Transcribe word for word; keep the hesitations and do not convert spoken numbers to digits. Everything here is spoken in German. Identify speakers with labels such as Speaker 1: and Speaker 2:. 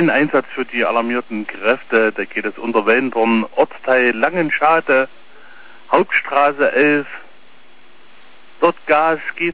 Speaker 1: Speziellen Einsatz für die alarmierten Kräfte. Da geht es unter Wendern, Ortsteil Langenschade, Hauptstraße elf. Dort Gas gibt